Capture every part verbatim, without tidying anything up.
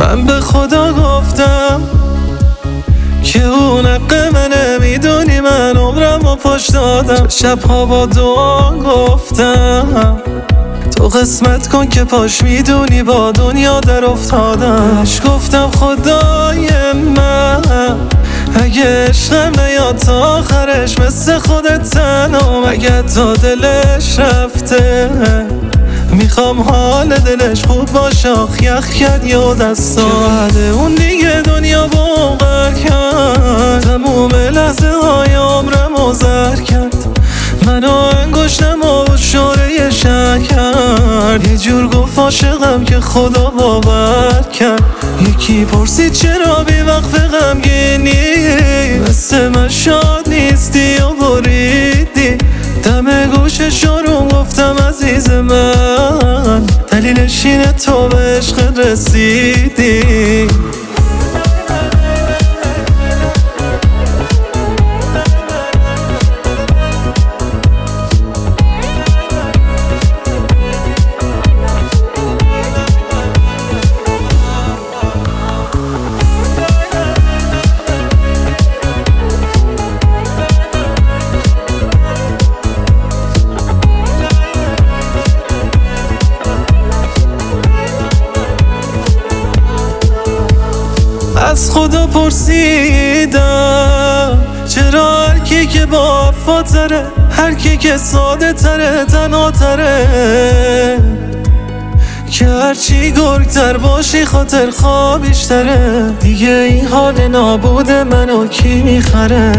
من به خدا گفتم که اون حق منه، میدونی من عمرم و پاش دادم. شبها با دعا گفتم تو قسمت کن که پاش، میدونی با دنیا در افتادم. گفتم خدای من اگه عشقم نیاد تا آخرش، مثل خودت تنها اگه تا دلش رفته، میخوام حال دلش خوب باشه. آخ یخ کرد یا دستا که بعد اون دیگه دنیا بغر کرد، تموم لحظه های عمرم و زر کرد. منو انگشتم و شوره شکر، یه جور گفت عاشقم که خدا باور کرد. یکی پرسید چرا بی وقت غمگینی، مثل من شاد نیستی و بریدی. دم گوشش رو گفتم عزیز من، دلیلش اینه تو به عشق رسیدی. از خدا پرسیدم چرا هر کی که با وفاتره، هر کی که ساده تره تنها تره، که هرچی گرگتر باشی خاطر خواه بیشتره. دیگه این حال نابود منو کی میخره؟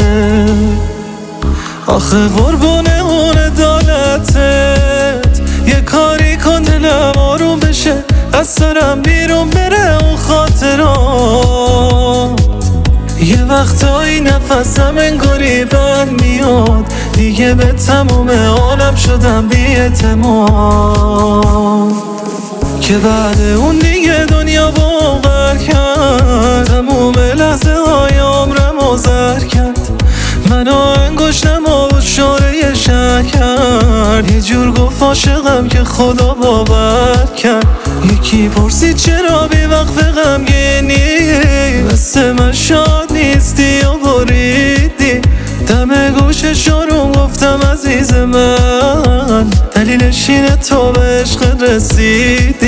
آخه قربونه اون عدالتت، یه کاری کن دلم آروم بشه، از سرم بیرون بره اون خاطرات. یه وقتایی نفسم انگاری بند میاد، دیگه به تموم عالم شدم بی اعتماد. که بعد اون دیگه دنیا بغر کرد، تموم لحظه های عمرم و زر کرد. منو انگشتم و شوره شکر، یه جور گفت عاشقم که خدا باور کرد. یکی پرسید چرا بی وقت غمگینی، مثل من شاد نیستی و بریدی. دم گوشش رو گفتم عزیز من، دلیلش اینه تو به عشق رسیدی.